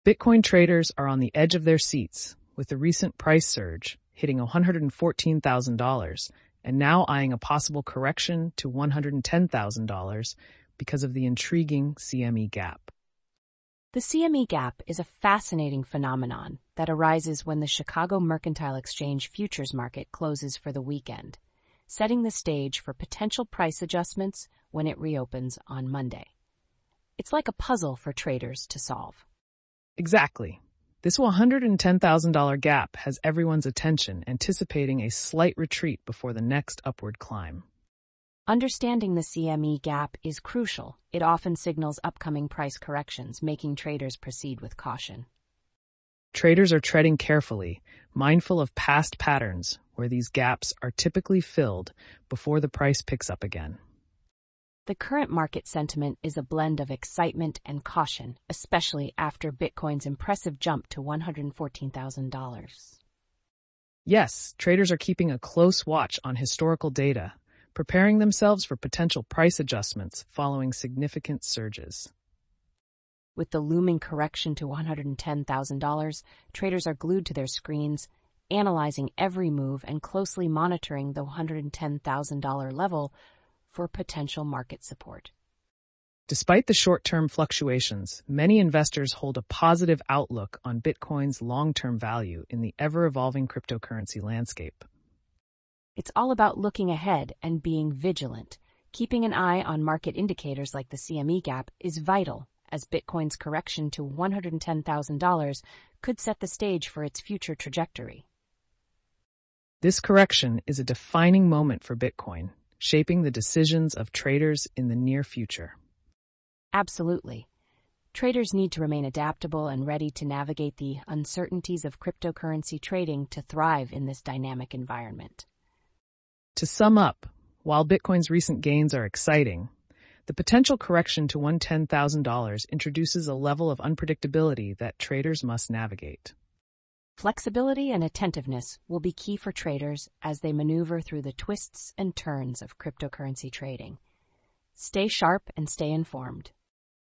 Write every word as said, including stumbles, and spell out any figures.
Bitcoin traders are on the edge of their seats, with the recent price surge hitting one hundred fourteen thousand dollars and now eyeing a possible correction to one hundred ten thousand dollars because of the intriguing C M E gap. The C M E gap is a fascinating phenomenon that arises when the Chicago Mercantile Exchange futures market closes for the weekend, setting the stage for potential price adjustments when it reopens on Monday. It's like a puzzle for traders to solve. Exactly. This one hundred ten thousand dollars gap has everyone's attention, anticipating a slight retreat before the next upward climb. Understanding the C M E gap is crucial. It often signals upcoming price corrections, making traders proceed with caution. Traders are treading carefully, mindful of past patterns where these gaps are typically filled before the price picks up again. The current market sentiment is a blend of excitement and caution, especially after Bitcoin's impressive jump to one hundred fourteen thousand dollars. Yes, traders are keeping a close watch on historical data, preparing themselves for potential price adjustments following significant surges. With the looming correction to one hundred ten thousand dollars, traders are glued to their screens, analyzing every move and closely monitoring the one hundred ten thousand dollars level for potential market support. Despite the short-term fluctuations, many investors hold a positive outlook on Bitcoin's long-term value in the ever-evolving cryptocurrency landscape. It's all about looking ahead and being vigilant. Keeping an eye on market indicators like the C M E gap is vital, as Bitcoin's correction to one hundred ten thousand dollars could set the stage for its future trajectory. This correction is a defining moment for Bitcoin, shaping the decisions of traders in the near future. Absolutely. Traders need to remain adaptable and ready to navigate the uncertainties of cryptocurrency trading to thrive in this dynamic environment. To sum up, while Bitcoin's recent gains are exciting, the potential correction to one hundred ten thousand dollars introduces a level of unpredictability that traders must navigate. Flexibility and attentiveness will be key for traders as they maneuver through the twists and turns of cryptocurrency trading. Stay sharp and stay informed.